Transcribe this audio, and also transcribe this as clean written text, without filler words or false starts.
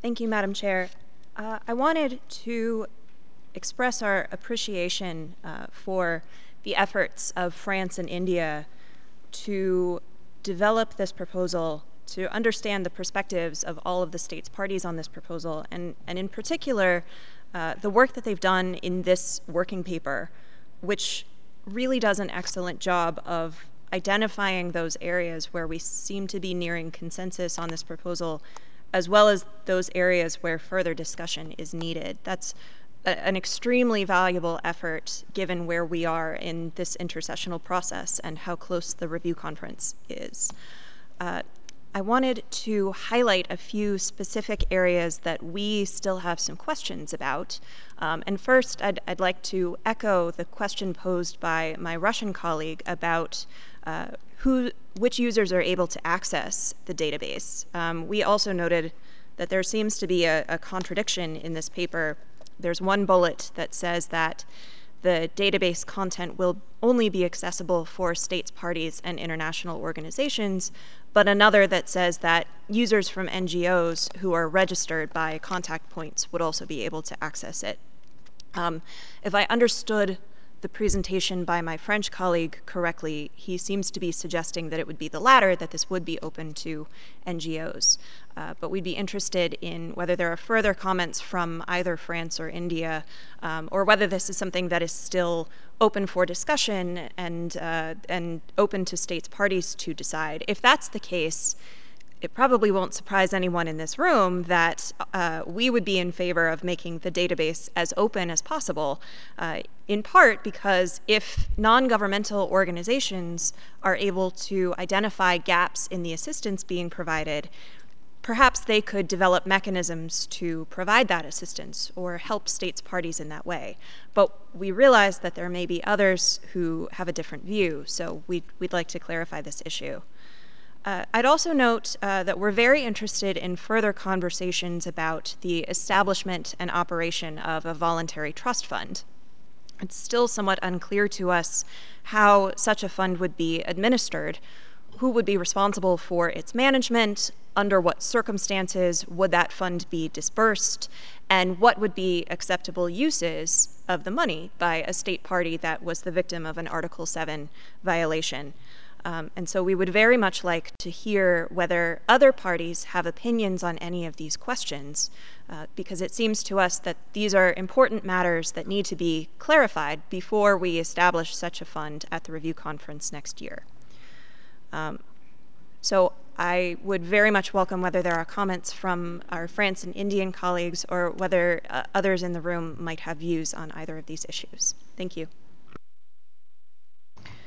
Thank you, Madam Chair. I wanted to express our appreciation for the efforts of France and India to develop this proposal, to understand the perspectives of all of the states parties on this proposal, and in particular, the work that they've done in this working paper, which really does an excellent job of identifying those areas where we seem to be nearing consensus on this proposal, as well as those areas where further discussion is needed. That's an extremely valuable effort given where we are in this intersessional process and how close the review conference is. I wanted to highlight a few specific areas that we still have some questions about. And first, I'd like to echo the question posed by my Russian colleague about which users are able to access the database. We also noted that there seems to be a contradiction in this paper. There's one bullet that says that the database content will only be accessible for states, parties, and international organizations, but another that says that users from NGOs who are registered by contact points would also be able to access it. If I understood the presentation by my French colleague correctly, he seems to be suggesting that it would be the latter, that this would be open to NGOs. But we'd be interested in whether there are further comments from either France or India, or whether this is something that is still open for discussion and open to states parties to decide. If that's the case, it probably won't surprise anyone in this room that we would be in favor of making the database as open as possible, in part because if non-governmental organizations are able to identify gaps in the assistance being provided, perhaps they could develop mechanisms to provide that assistance or help states parties in that way. But we realize that there may be others who have a different view, so we'd like to clarify this issue. I'd also note that we're very interested in further conversations about the establishment and operation of a voluntary trust fund. It's still somewhat unclear to us how such a fund would be administered, who would be responsible for its management, under what circumstances would that fund be dispersed, and what would be acceptable uses of the money by a state party that was the victim of an Article 7 violation. And so we would very much like to hear whether other parties have opinions on any of these questions, because it seems to us that these are important matters that need to be clarified before we establish such a fund at the review conference next year. So I would very much welcome whether there are comments from our France and Indian colleagues or whether others in the room might have views on either of these issues. Thank you.